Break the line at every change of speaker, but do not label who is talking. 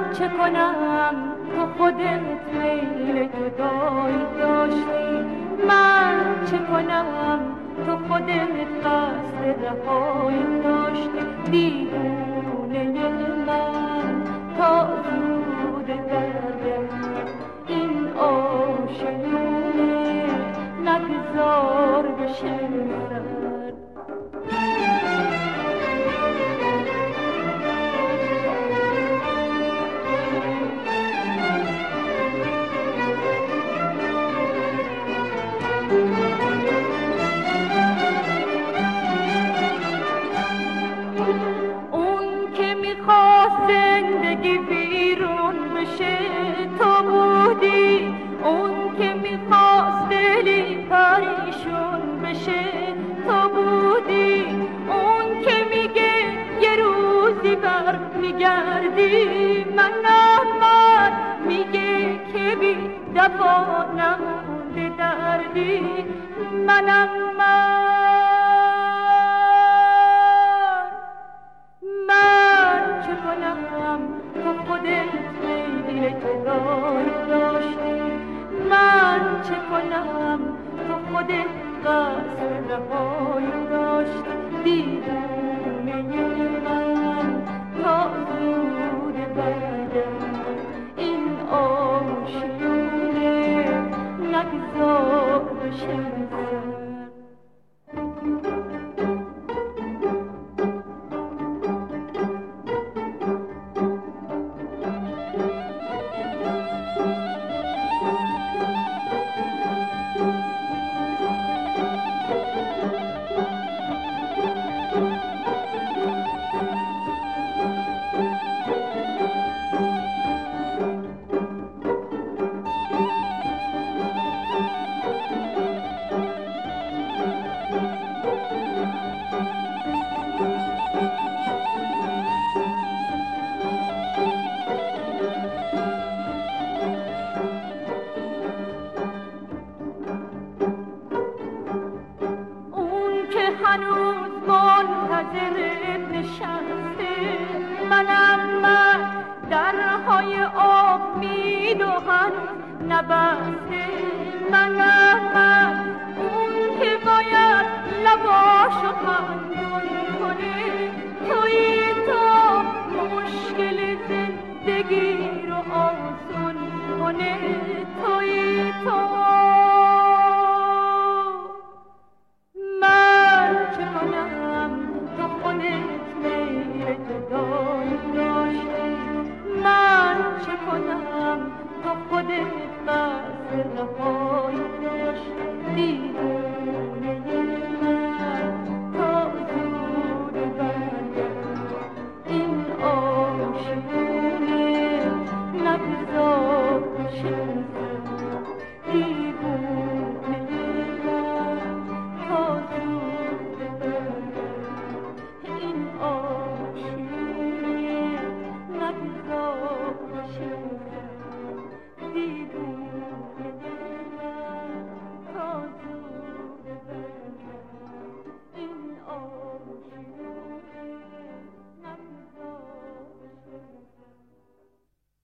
چه کنم تو خودت میل جدایی داشتی، من چه کنم تو خودت قصد رهایی داشتی. دیوانه من تا زود برگرد، این آشیونه نگذار بشه سر. زندگی بیرون بشه تو بودی، اون که میخواست دلی پریشون بشه تو بودی، اون که میگه یه روزی بر میگردی، من میگه که بی دفا نمونده دردی. منم چه کنم تو خودت میل جدایی داشتی، من چه کنم تو خودت قصد رهایی داشتی. دیوانه من تا زود برگرد، این آشیونه نگذار بشه سر. هنوز منتظر نشسته، من درهای امید و هنوز نبسته، من اون که باید لباشو خندون کنه، تویی تو مشکل زندگی رو آسون کنه، تویی تو. من چه کنم تو خودت قصد رهایی داشتی، دیوانه من تا زود برگرد، این آشیونه نگذار بشه سر. دیوانه من تا زود برگرد، این آشیونه نگذار بشه سر.